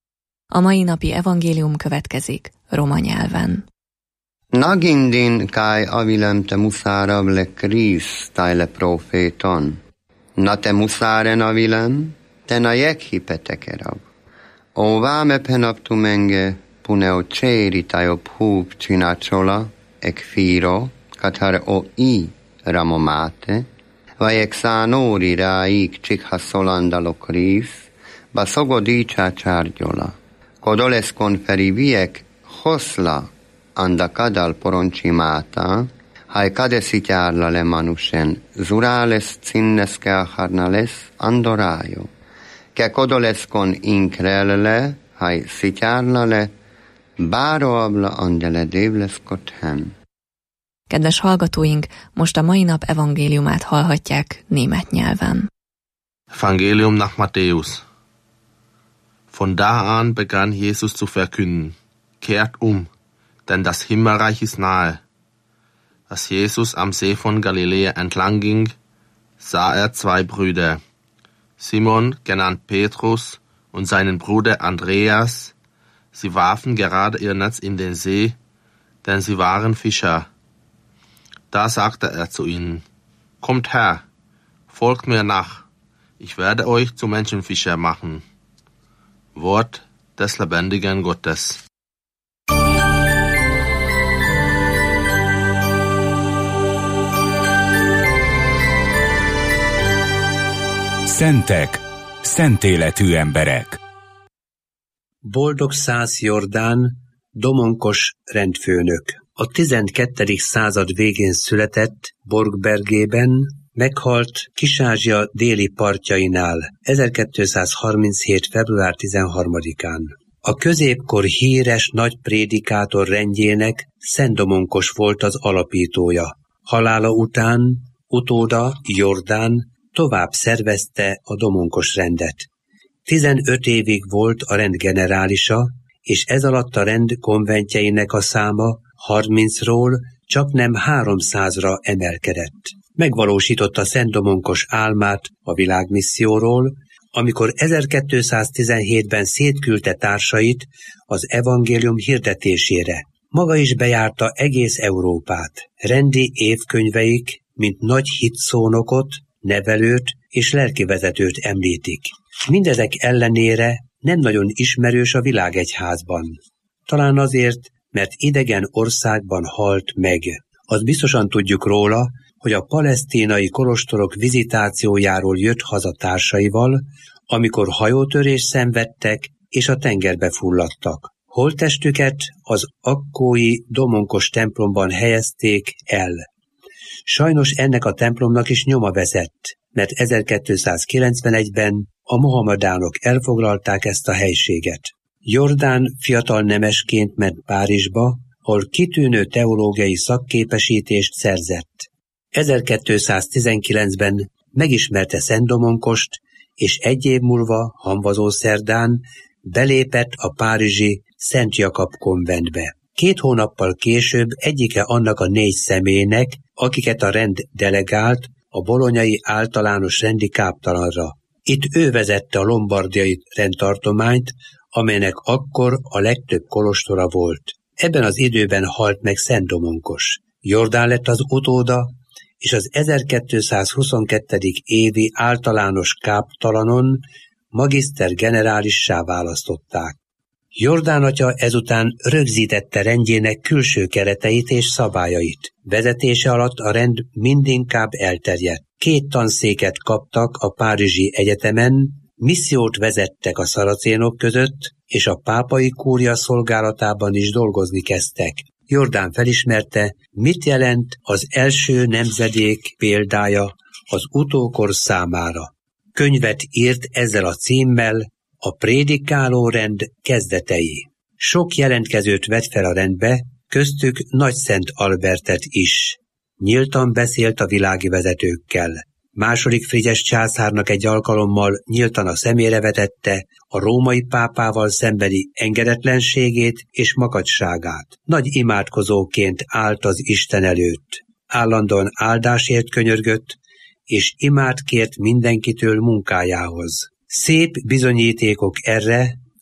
A mai napi evangélium következik roma nyelven. Nagindin kai avilem te musárab le Krisz tajle proféton. Na te muszáren avilem, te na jekhipetekerab. O váme penaptu menge puneo cséri tajop húb csinácsola, ek firo, katar o i ramomate, vagy ek szánóri ráik csikha szolandalo Krisz, ba szogodícsá csárgyola. Kodoles konferi viek hosla anda kadal poroncsimata, hai kadesityárla le manusen, zurales cinneske acharnales andorájo. Ke kodoleskon inkrelle, hai szityárla le, báro abla andele dévleszkothem. Kedves hallgatóink, most a mai nap evangéliumát hallhatják német nyelven. Evangelium nach Matthäus. Von da an begann Jesus zu verkünden: Kehrt denn das Himmelreich ist nahe. Als Jesus am See von Galiläa entlang ging, sah er zwei Brüder, Simon, genannt Petrus, und seinen Bruder Andreas. Sie warfen gerade ihr Netz in den See, denn sie waren Fischer. Da sagte er zu ihnen: Kommt her, folgt mir nach, ich werde euch zu Menschenfischer machen. Wort des lebendigen Gottes. Szentek, szent életű emberek. Boldog Szász Jordán, domonkos rendfőnök. A 12. század végén született Borgbergében, meghalt Kis-Ázsia déli partjainál 1237. február 13-án. A középkor híres nagy prédikátor rendjének Szent Domonkos volt az alapítója. Halála után utóda Jordán tovább szervezte a domonkos rendet. 15 évig volt a rend generálisa, és ez alatt a rend konventjeinek a száma 30-ról csaknem 300-ra emelkedett. Megvalósította Szent Domonkos álmát a világmisszióról, amikor 1217-ben szétküldte társait az evangélium hirdetésére. Maga is bejárta egész Európát. Rendi évkönyveik, mint nagy hitszónokot, nevelőt és lelkivezetőt említik. Mindezek ellenére nem nagyon ismerős a világegyházban. Talán azért, mert idegen országban halt meg. Az biztosan tudjuk róla, hogy a palesztinai kolostorok vizitációjáról jött haza társaival, amikor hajótörést szenvedtek és a tengerbe fulladtak. Holttestüket az akkói domonkos templomban helyezték el. Sajnos ennek a templomnak is nyoma vezett, mert 1291-ben a mohamedánok elfoglalták ezt a helységet. Jordán fiatal nemesként ment Párizsba, ahol kitűnő teológiai szakképesítést szerzett. 1219-ben megismerte Szent Domonkost, és egy év múlva, Hamvazószerdán belépett a párizsi Szent Jakab konventbe. 2 hónappal később egyike annak a 4 személynek, akiket a rend delegált a bolonyai általános rendi káptalanra. Itt ő vezette a lombardiai rendtartományt, amelynek akkor a legtöbb kolostora volt. Ebben az időben halt meg Szent Domonkos. Jordán lett az utóda, és az 1222. évi általános káptalanon magiszter generálissá választották. Jordán atya ezután rögzítette rendjének külső kereteit és szabályait. Vezetése alatt a rend mindinkább elterjedt. 2 tanszéket kaptak a Párizsi Egyetemen, missziót vezettek a szaracénok között, és a pápai kúria szolgálatában is dolgozni kezdtek. Jordán felismerte, mit jelent az első nemzedék példája az utókor számára. Könyvet írt ezzel a címmel: A prédikáló rend kezdetei. Sok jelentkezőt vett fel a rendbe, köztük Nagyszent Albertet is. Nyíltan beszélt a világi vezetőkkel. II. Frigyes császárnak egy alkalommal nyíltan a szemére vetette a római pápával szembeni engedetlenségét és makacságát. Nagy imádkozóként állt az Isten előtt. Állandóan áldásért könyörgött, és imát kért mindenkitől munkájához. Szép bizonyítékok erre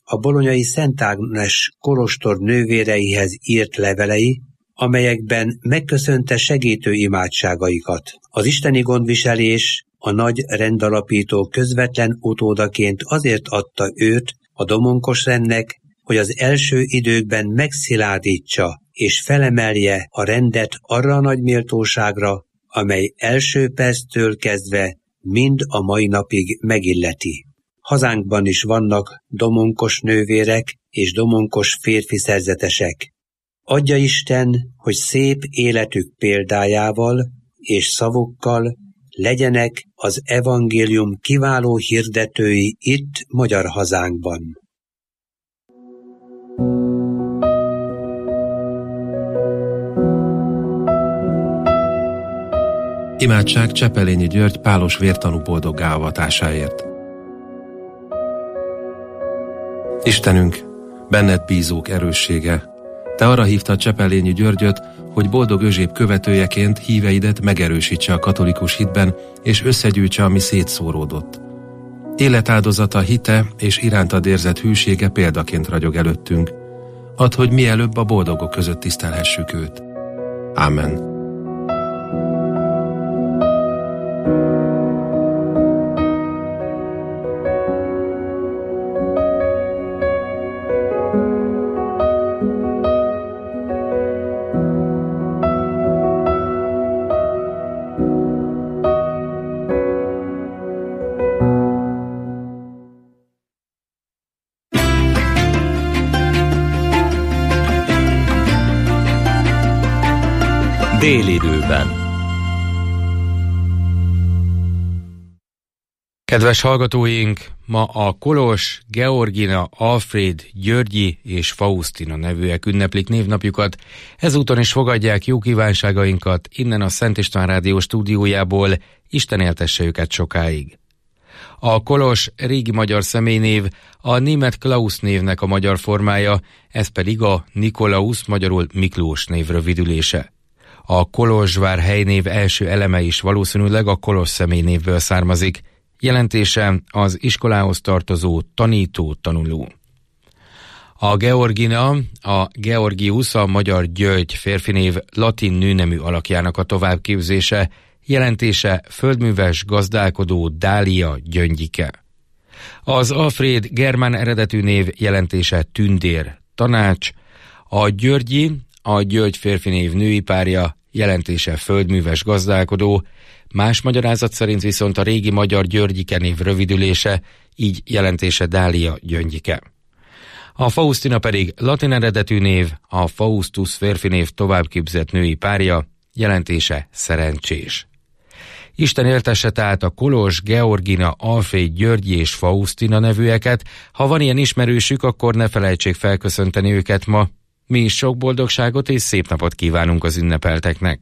a bolonyai Szent Ágnes kolostor nővéreihez írt levelei, amelyekben megköszönte segítő imádságaikat. Az isteni gondviselés a nagy rendalapító közvetlen utódaként azért adta őt a Domonkos rendnek, hogy az első időkben megszilárdítsa és felemelje a rendet arra a nagy méltóságra, amely első perctől kezdve mind a mai napig megilleti. Hazánkban is vannak domonkos nővérek és domonkos férfi szerzetesek. Adja Isten, hogy szép életük példájával és szavukkal legyenek az evangélium kiváló hirdetői itt magyar hazánkban. Imádság Csepelényi György pálos vértanú boldoggá avatásáért. Istenünk, benned bízók erőssége, te arra hívtad Csepelényi Györgyöt, hogy boldog Özséb követőjeként híveidet megerősítse a katolikus hitben, és összegyűjtse, ami szétszóródott. Életáldozata, hite és irántad érzett hűsége példaként ragyog előttünk. Add, hogy mielőbb a boldogok között tisztelhessük őt. Ámen. Délidőben. Kedves hallgatóink, ma a Kolos, Georgina, Alfred, Györgyi és Faustina nevűek ünneplik névnapjukat. Ezúton is fogadják jó kívánságainkat innen a Szent István Rádió stúdiójából, Isten éltesse őket sokáig. A Kolos régi magyar személynév a német Klaus névnek a magyar formája, ez pedig a Nikolaus, magyarul Miklós név rövidülése. A Kolozsvár helynév első eleme is valószínűleg a Kolos személynévből származik. Jelentése az iskolához tartozó tanító-tanuló. A Georgina, a Georgius, a magyar György férfinév latin nőnemű alakjának a továbbképzése, jelentése földműves gazdálkodó Dália Gyöngyike. Az Alfred germán eredetű név jelentése tündér, tanács, a Györgyi, a György férfinév női párja, jelentése földműves gazdálkodó, más magyarázat szerint viszont a régi magyar Györgyike név rövidülése, így jelentése Dália Gyöngyike. A Faustina pedig latin eredetű név, a Faustus férfinév továbbképzett női párja, jelentése szerencsés. Isten éltesse tehát a Kolos, Georgina, Alfred, Györgyi és Faustina nevűeket. Ha van ilyen ismerősük, akkor ne felejtsék felköszönteni őket ma. Mi is sok boldogságot és szép napot kívánunk az ünnepelteknek.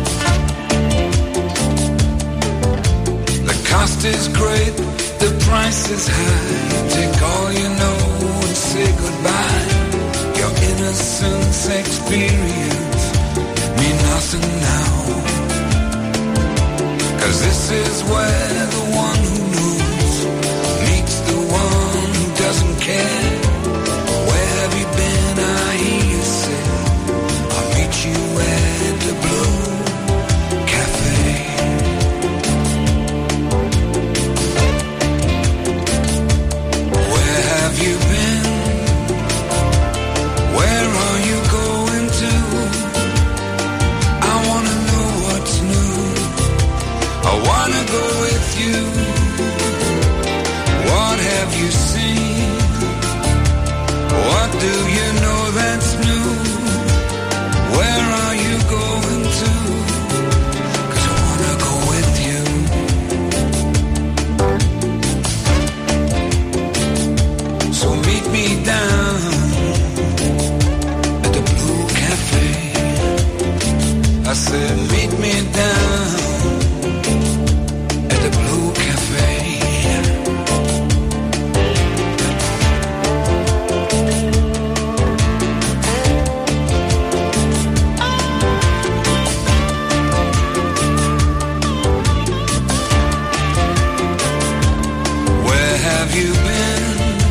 Is great, the price prices high. Take all you know and say goodbye. Your innocence experience mean nothing now. 'Cause this is where the one who knows meets the one who doesn't care. Where have you been? I hear you say I'll meet you at the Blue Cafe. Where have you been? Where are you going to? I wanna know what's new. I wanna go with you. What have you seen? What do you know that's new? Where are you going to? 'Cause I wanna go with you. So meet me down at the Blue Cafe. I said meet me down at the Blue Cafe. Where have you been?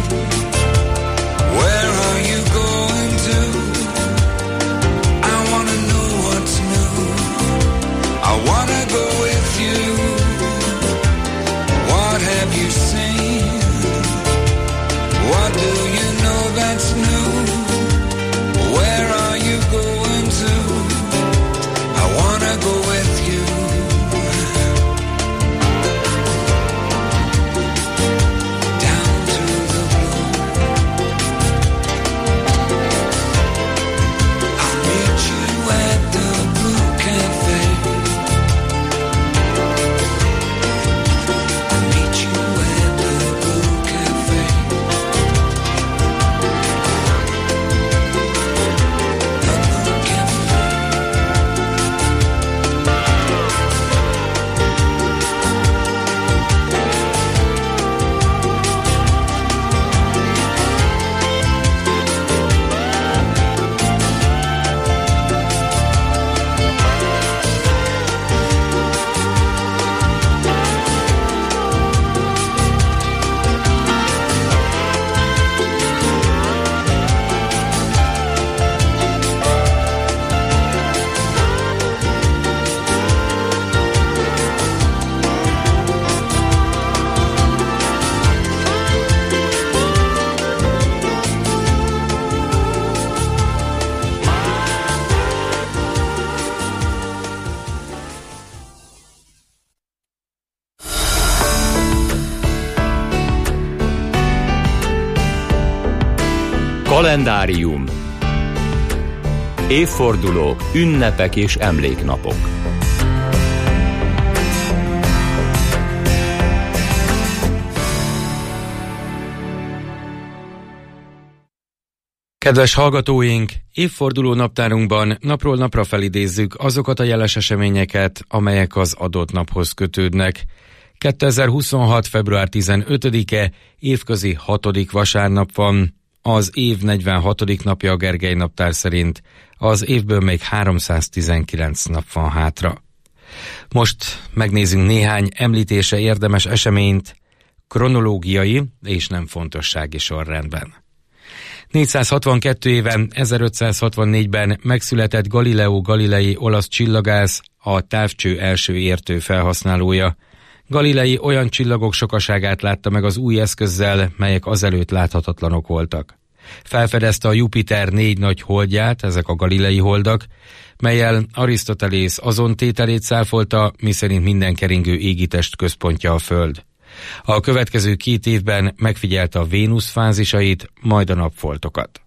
Where are you going to? I wanna know what's new. I wanna go with you. What have you seen? What do you know that's new? Where are you going to? I wanna go with you. Down to the blue. I'll meet you at the Blue Cafe. I'll meet you at the Blue Cafe. The Blue Cafe. Kalendárium. Évfordulók, ünnepek és emléknapok. Kedves hallgatóink, évforduló naptárunkban napról napra felidézzük azokat a jeles eseményeket, amelyek az adott naphoz kötődnek. 2026. február 15-e évközi 6. vasárnap van, az év 46. napja a Gergely naptár szerint, az évből még 319 nap van hátra. Most megnézzünk néhány említése érdemes eseményt, kronológiai és nem fontossági sorrendben. 462 éve, 1564-ben megszületett Galileo Galilei olasz csillagász, a távcső első értő felhasználója. Galilei olyan csillagok sokaságát látta meg az új eszközzel, melyek azelőtt láthatatlanok voltak. Felfedezte a Jupiter 4 nagy holdját, ezek a Galilei holdak, mellyel Arisztotelész azon tételét cáfolta, miszerint minden keringő égitest központja a Föld. A következő 2 évben megfigyelte a Vénusz fázisait, majd a napfoltokat.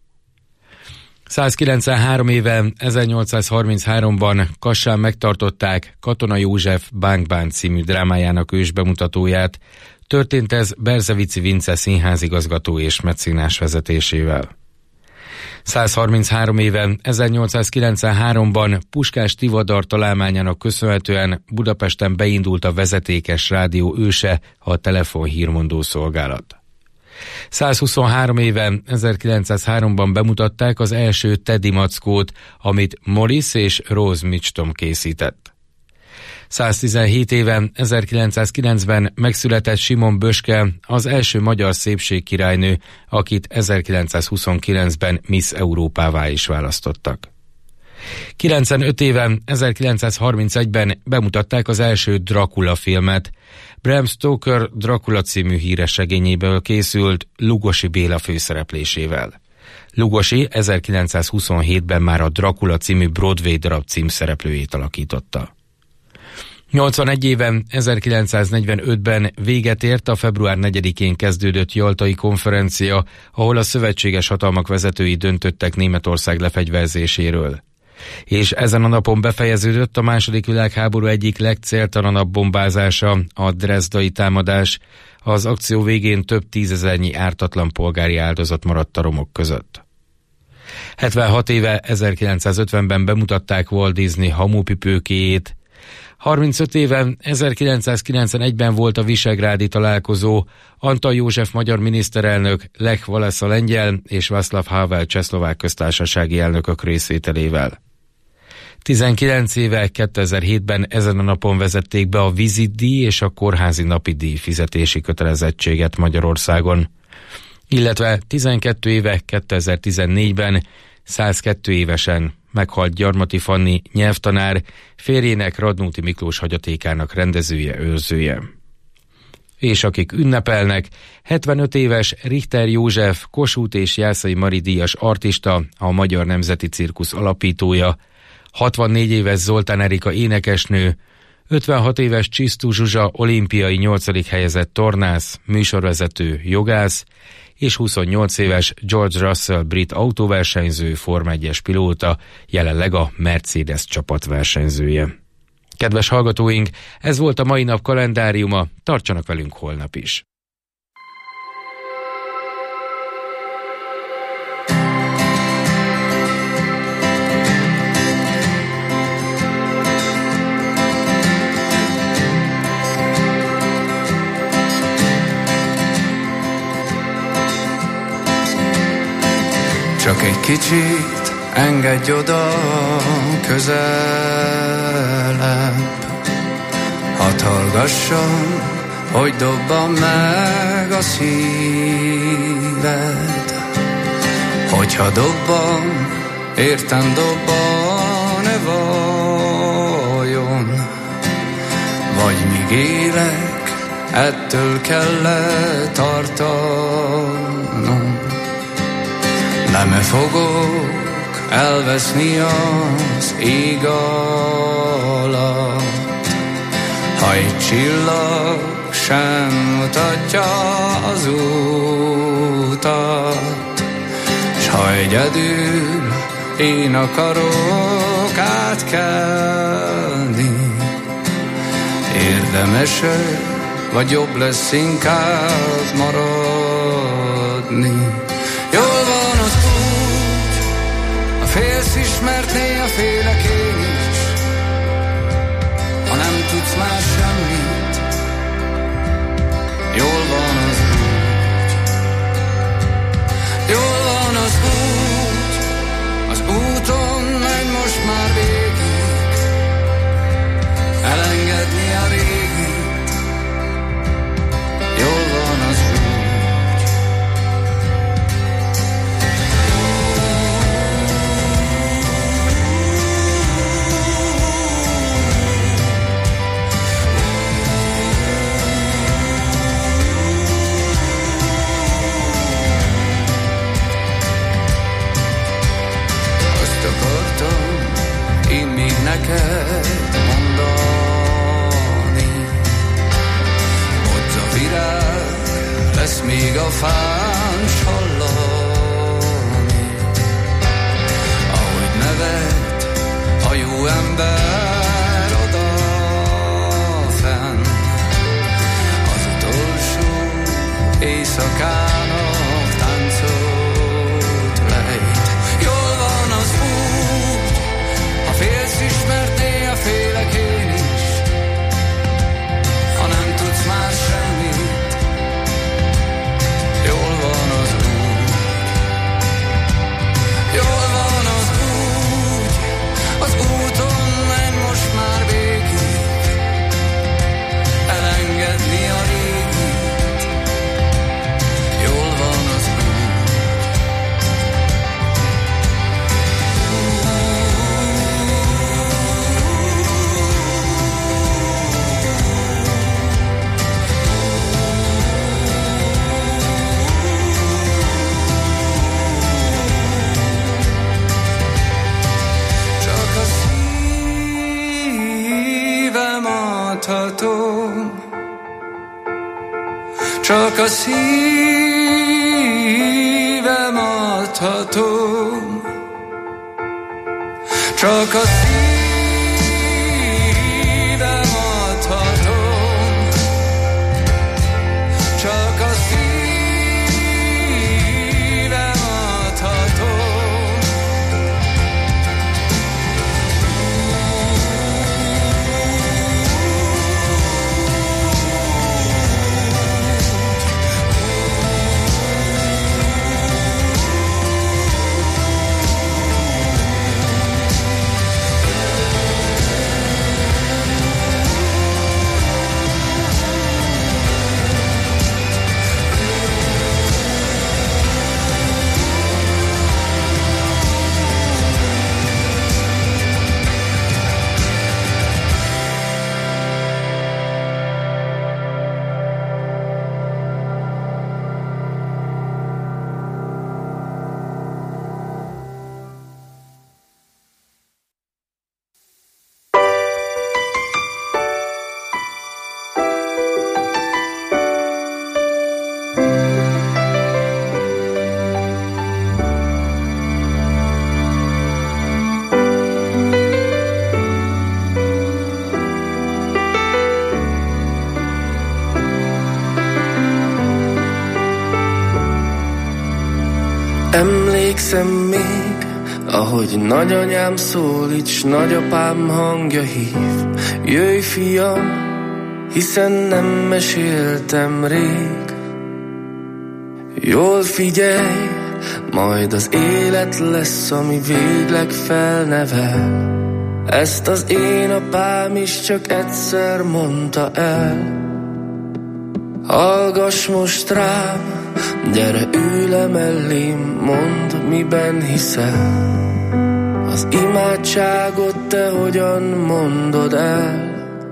193 éve, 1833-ban Kassán megtartották Katona József Bánk-bán című drámájának ősbemutatóját. Történt ez Berzevici Vince színházigazgató és mecénás vezetésével. 133 éve 1893-ban Puskás Tivadar találmányának köszönhetően Budapesten beindult a vezetékes rádió őse, a telefonhírmondó szolgálat. 123 éve 1903-ban bemutatták az első Teddy mackót, amit Morris és Rose Mitchum készített. 117 éve 1909-ben megszületett Simon Böske, az első magyar szépségkirálynő, akit 1929-ben Miss Európává is választottak. 95 éve 1931-ben bemutatták az első Dracula filmet. Bram Stoker Dracula című híres regényéből készült Lugosi Béla főszereplésével. Lugosi 1927-ben már a Dracula című Broadway darab címszereplőjét alakította. 81 éve 1945-ben véget ért a február 4-én kezdődött Jaltai konferencia, ahol a szövetséges hatalmak vezetői döntöttek Németország lefegyverzéséről. És ezen a napon befejeződött a II. Világháború egyik legcéltalanabb bombázása, a drezdai támadás. Az akció végén több tízezernyi ártatlan polgári áldozat maradt a romok között. 76 éve 1950-ben bemutatták Walt Disney hamupipőkéjét. 35 éve 1991-ben volt a visegrádi találkozó, Antal József magyar miniszterelnök, Lech Walesa lengyel és Václav Havel csehszlovák köztársasági elnökök részvételével. 19 éve 2007-ben ezen a napon vezették be a vizitdíj és a kórházi napidíj fizetési kötelezettséget Magyarországon, illetve 12 éve 2014-ben 102 évesen meghalt Gyarmati Fanni nyelvtanár, férjének Radnóti Miklós hagyatékának rendezője, őrzője. És akik ünnepelnek, 75 éves Richter József, Kossuth és Jászai Mari díjas artista, a Magyar Nemzeti Cirkusz alapítója, 64 éves Zoltán Erika énekesnő, 56 éves Csisztú Zsuzsa olimpiai 8. helyezett tornász, műsorvezető, jogász, és 28 éves George Russell brit autóversenyző, Forma 1-es pilóta, jelenleg a Mercedes csapat versenyzője. Kedves hallgatóink, ez volt a mai nap kalendáriuma, tartsanak velünk holnap is. Csak egy kicsit engedj oda közelebb, hadd hallgassam, hogy dobban meg a szíved. Hogyha dobban, értem dobban-e vajon, vagy míg élek, ettől kell tartanom. Nem fogok elveszni az ég alatt, ha egy csillag sem mutatja az utat, s ha egyedül én akarok átkelni, érdemesebb vagy jobb lesz inkább maradni. Jól van az úgy, a félsz ismert, néha félek én is, ha nem tudsz már semmit. Jól van az úgy, jól van az úgy, az úton megy most már végig, elengedni a régit. Jól van az úgy. Én még neked mondani, ott a virág lesz még a fán s hallani, ahogy nevet a jó ember odafenn, az utolsó éjszakának táncolt lej. adhatom, csak a szívem adhatom, csak a szívem adhatom, csak a szívem adhatom. Emlékszem még, ahogy nagyanyám szólít, s nagyapám hangja hív. Jöjj, fiam, hiszen nem meséltem rég. Jól figyelj, majd az élet lesz, ami végleg felnevel. Ezt az én apám is csak egyszer mondta el. Hallgass most rám, gyere, ülj le mellém, mondd, miben hiszel. Az imádságot te hogyan mondod el?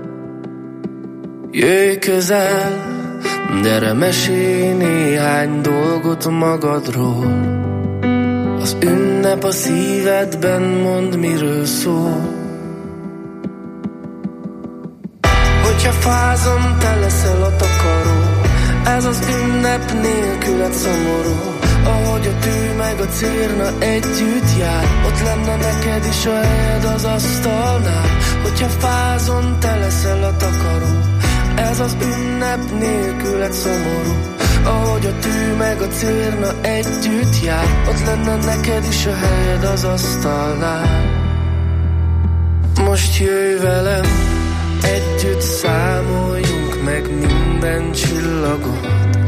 Jöjj közel, gyere, mesélj néhány dolgot magadról. Az ünnep a szívedben, mondd, miről szól. Hogyha fázom, te leszel a takaró. Ez az ünnep nélküled szomorú. Ahogy a tű meg a cérna együtt jár, ott lenne neked is a helyed az asztalnál. Hogyha fázom, te leszel a takaró. Ez az ünnep nélküled szomorú. Ahogy a tű meg a cérna együtt jár, ott lenne neked is a helyed az asztalnál. Most jöjj velem, együtt számoljunk meg minden csillagot.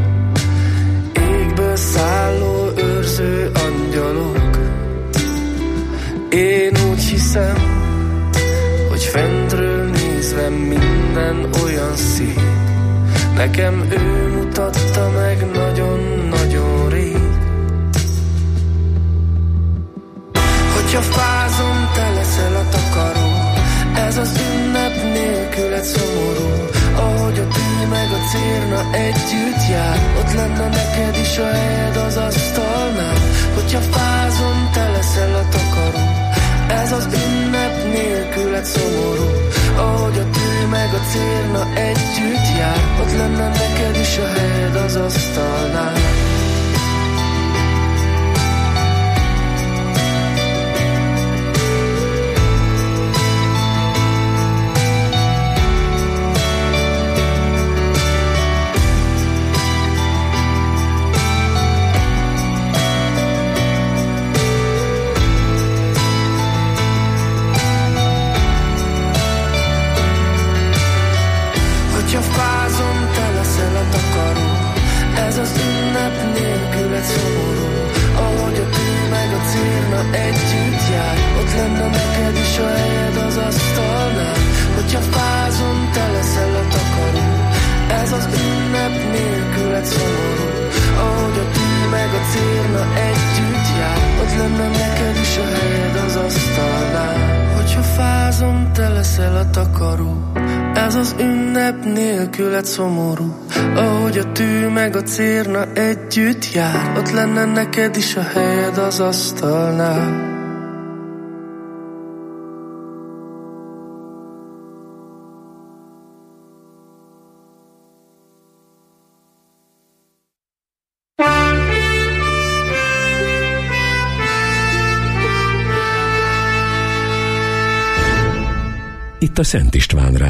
Égből szálló őrző angyalok. Én úgy hiszem, hogy fentről nézve minden olyan szép. Nekem ő mutatta meg nagyon-nagyon rég. Hogyha fázom, te leszel a takaró. Ez az ünnep nélküled szomorú. Ahogy a tű meg a cérna együtt jár, ott lenne neked is a helyed az asztalnál. Hogyha fázom, te leszel a takaró. Ez az ünnep nélküled szomorú. Ahogy a tű meg a cérna együtt jár, ott lenne neked is a helyed az asztalnál. Nélküled szomorú, ahogy a tű meg a cérna együtt jár, ott lenne neked is a helyed az asztalnál. itt a Szent István